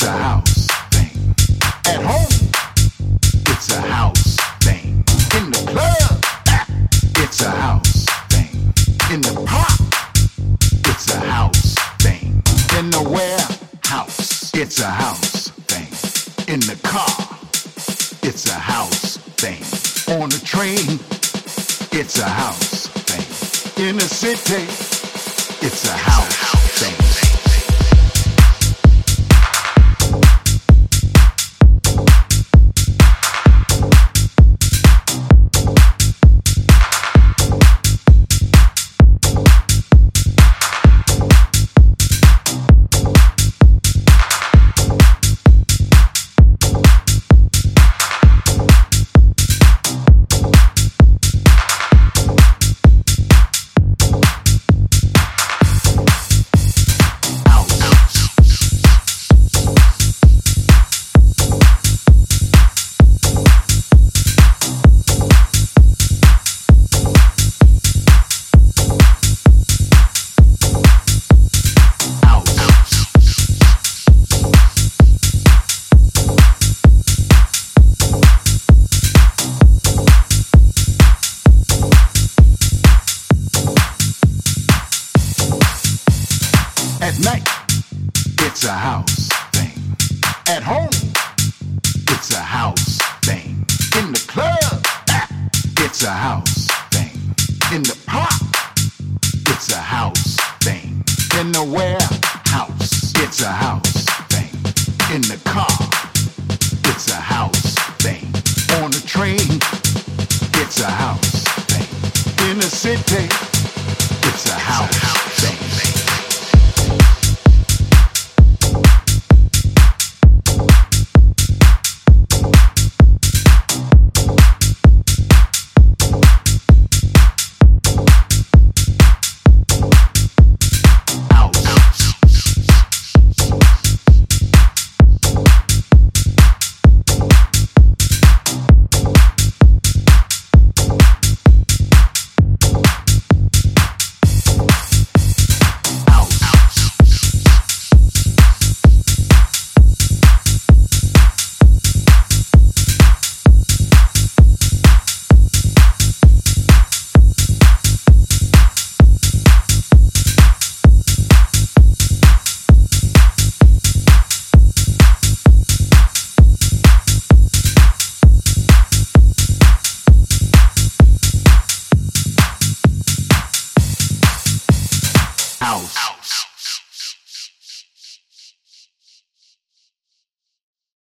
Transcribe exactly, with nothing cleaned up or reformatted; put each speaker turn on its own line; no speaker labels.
it's a house thing. At home, it's a house thing. In the club, it's a house thing. In the park, it's a house thing. In the warehouse, it's a house thing. In the car, it's a house thing. On the train, it's a house thing. In the city, it's a house thing. At night, it's a house thing. At home, it's a house thing. In the club, it's a house thing. In the park, it's a house thing. In the warehouse,